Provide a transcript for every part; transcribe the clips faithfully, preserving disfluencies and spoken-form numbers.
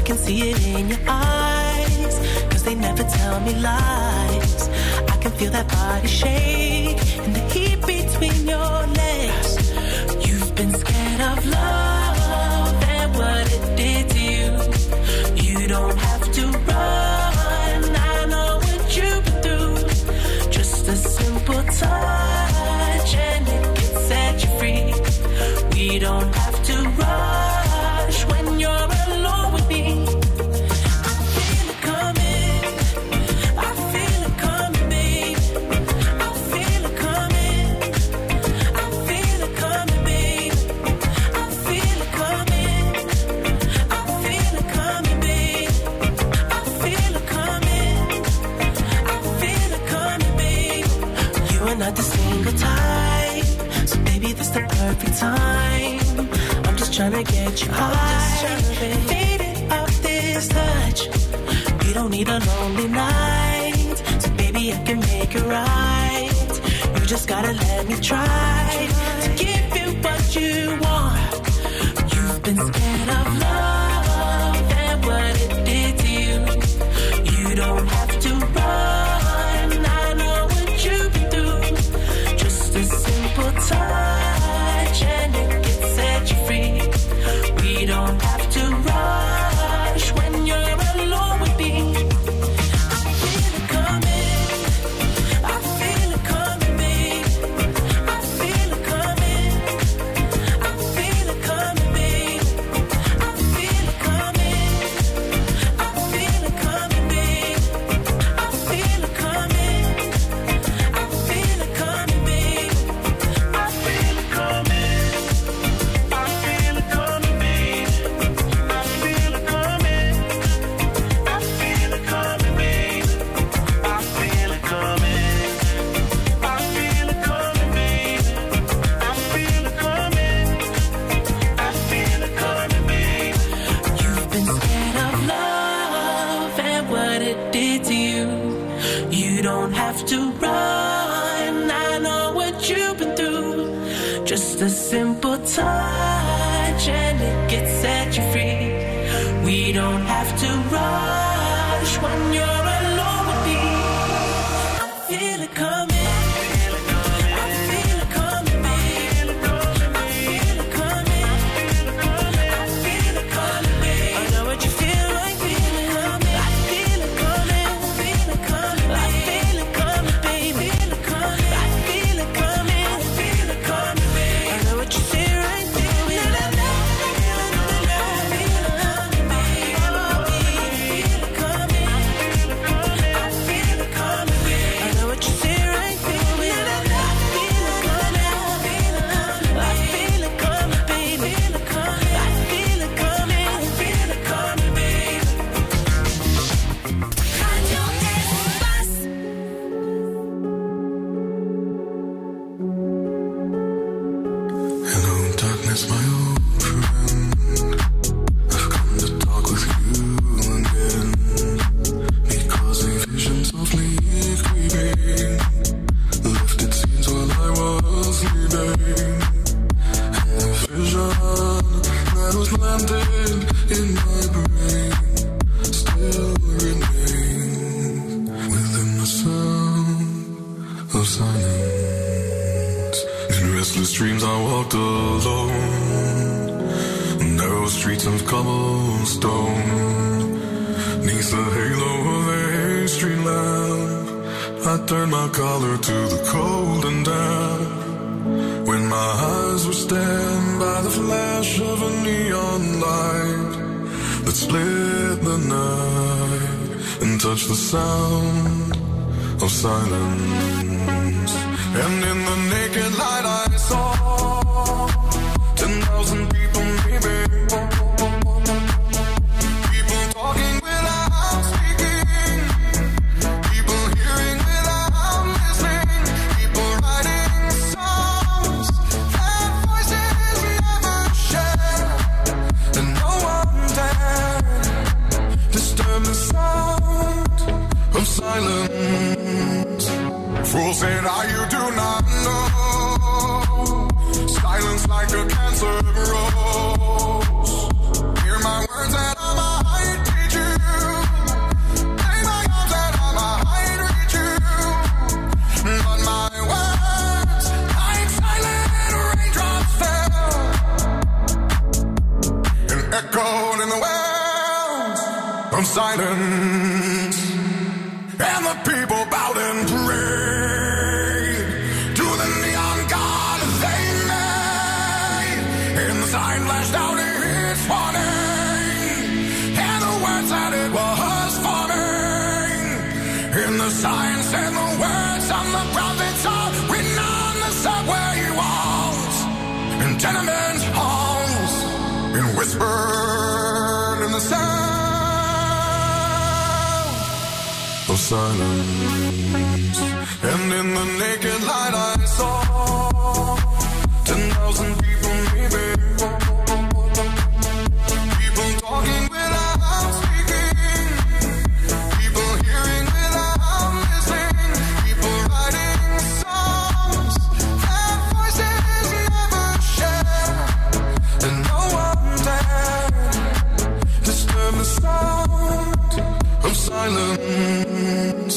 can see it in your eyes, 'cause they never tell me lies. I can feel that body shake and the heat between your legs. You've been scared of love and what it did to you. You don't have to run, I know what you've been through. Just a simple touch and it can set you free. We don't have to rush when you're alone with me. I feel it coming, I feel it coming, babe. I feel it coming, I feel it coming, babe. I feel it coming, I feel it coming, babe. I feel it coming, I feel it coming, babe. You are not the single type, so baby, this the perfect time. I'm just trying to get you high, faded off this touch. You don't need a lonely night, so baby, I can make it right. You just gotta let me try to give you what you want. You've been scared of love and what it did to you. You don't have to run, I know what you've been through. Just a simple touch and it can set you free. We don't have to rush when you're alone with me. I feel it coming, I feel it coming, babe. I feel it coming, I feel it coming, babe. I feel it coming, I feel it coming, babe. I feel it coming, I feel it coming, babe. I feel it coming, I feel it coming, babe. I feel it coming, I feel it coming, babe. I feel it coming, I feel it coming, babe. I feel it coming, I feel it coming, babe. You've been scared of love and what it did to you. You don't have to run, I know what you've been through. Just a simple touch and it gets set you free. We don't have to rush when you're alone with me. I feel it coming, I feel it coming, babe. I feel it coming, I feel it coming, babe. I know what you feel like, feel it coming. I feel it coming, I feel it coming, I feel it coming, baby. I feel it coming, I feel it coming, babe. I know what you feel right there. Touch the sound of silence, and in the naked light I saw ten thousand people, maybe people talking without speaking, people hearing without listening, people writing songs that voices never share, and no one dared disturb the sound of silence. Fools said, "Ah, you do not know. Silence like a cancer grows. Hear my words and I might alone in the world of silence. And the people bowed and prayed to the neon god they made. And the sign flashed out its warning, and the words that it was forming. And the sign said the words on the prophets are written on the subway walls and tenement halls, and whispered in the sound of silence. And in the naked light I saw ten thousand people maybe, people talking without speaking, people hearing without listening, people writing songs that voices never share, and no one dared disturb the sound of silence.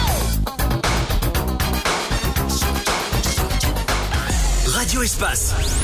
Radio Espace. Toutes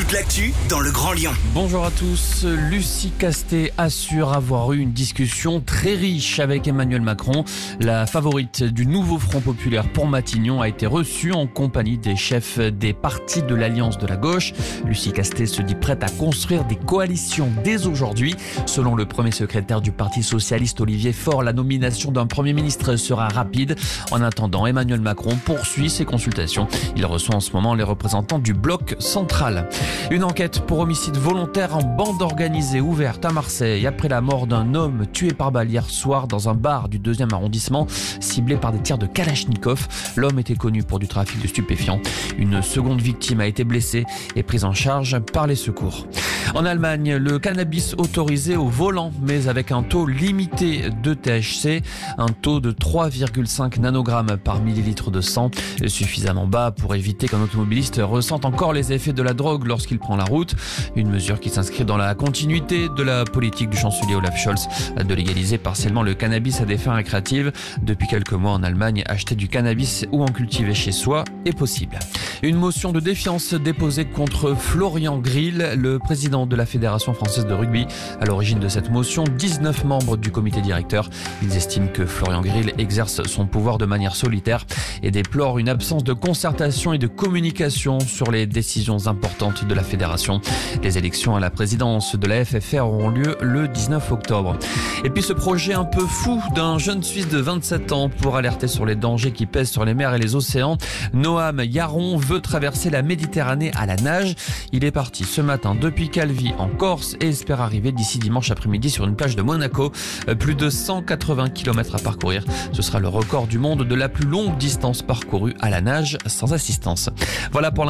toute l'actu dans le Grand Lyon. Bonjour à tous. Lucie Castet assure avoir eu une discussion très riche avec Emmanuel Macron. La favorite du nouveau Front Populaire pour Matignon a été reçue en compagnie des chefs des partis de l'Alliance de la gauche. Lucie Castet se dit prête à construire des coalitions dès aujourd'hui. Selon le premier secrétaire du Parti socialiste Olivier Faure, la nomination d'un Premier ministre sera rapide. En attendant, Emmanuel Macron poursuit ses consultations. Il reçoit en ce moment les représentants du bloc central. Une enquête pour homicide volontaire en bande organisée ouverte à Marseille après la mort d'un homme tué par balle hier soir dans un bar du deuxième arrondissement, ciblé par des tirs de Kalachnikov. L'homme était connu pour du trafic de stupéfiants. Une seconde victime a été blessée et prise en charge par les secours. En Allemagne, le cannabis autorisé au volant, mais avec un taux limité de T H C, un taux de trois virgule cinq nanogrammes par millilitre de sang, suffisamment bas pour éviter qu'un automobiliste ressente encore les effets de la drogue lorsqu'il prend la route. Une mesure qui s'inscrit dans la continuité de la politique du chancelier Olaf Scholz de légaliser partiellement le cannabis à des fins récréatives. Depuis quelques mois en Allemagne, acheter du cannabis ou en cultiver chez soi est possible. Une motion de défiance déposée contre Florian Grill, le président de la Fédération française de rugby. À l'origine de cette motion, dix-neuf membres du comité directeur. Ils estiment que Florian Grill exerce son pouvoir de manière solitaire et déplorent une absence de concertation et de communication sur les décisions importantes de la fédération. Les élections à la présidence de la F F R auront lieu le dix-neuf octobre. Et puis ce projet un peu fou d'un jeune Suisse de vingt-sept ans pour alerter sur les dangers qui pèsent sur les mers et les océans. Noam Yaron veut traverser la Méditerranée à la nage. Il est parti ce matin depuis Calvi en Corse et espère arriver d'ici dimanche après-midi sur une plage de Monaco. Plus de cent quatre-vingts kilomètres à parcourir. Ce sera le record du monde de la plus longue distance parcourue à la nage sans assistance. Voilà pour